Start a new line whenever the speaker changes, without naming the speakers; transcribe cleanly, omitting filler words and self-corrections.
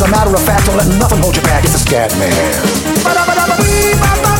As a matter of fact, don't let nothing hold you back. It's the Scat Man.